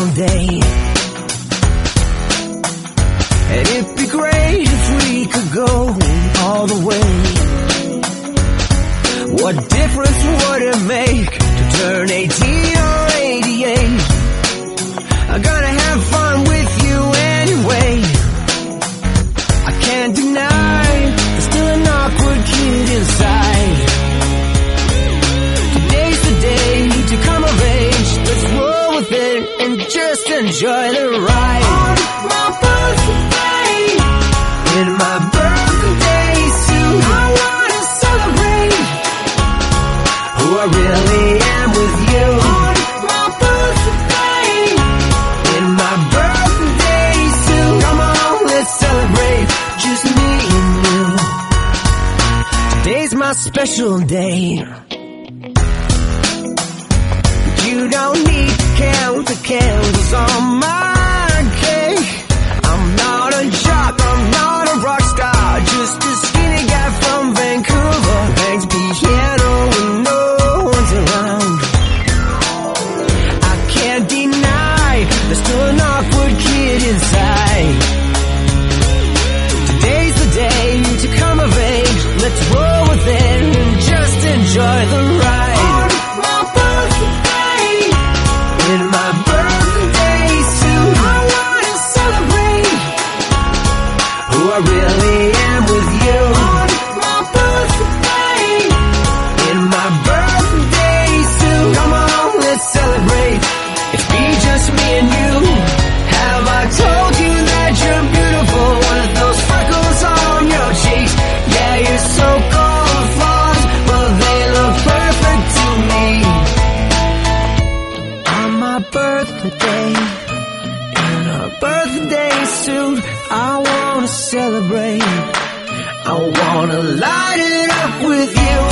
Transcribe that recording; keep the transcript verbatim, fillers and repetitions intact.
special day. And it'd be great if we could go all the way. What difference would it make to turn eighteen or eighty-eight? I'm gonna have fun with you anyway. I can't deny there's still an awkward kid inside. Today's the day to come of age. Let's roll with it and just enjoy the ride. On my birthday, in my birthday suit, I wanna celebrate who I really am with you. On my birthday, in my birthday suit, come on, let's celebrate just me and you. Today's my special day. You don't need to count the candles on my cake. I'm not a jock, I'm not a rock star, just a skinny guy from Vancouver. Plays piano when no one's around. I can't deny there's still an awkward kid inside. Today's the day to come of age. Let's roll with it and just enjoy the ride. In my birthday suit, I wanna celebrate who I really am with you. On my birthday, in my birthday suit, come on, let's celebrate. It's be just me and you. Have I told you that you're beautiful? One of those freckles on your cheeks. Yeah, you're so called flaws, but they look perfect to me. My birthday, in a birthday suit, I wanna celebrate. I wanna light it up with you.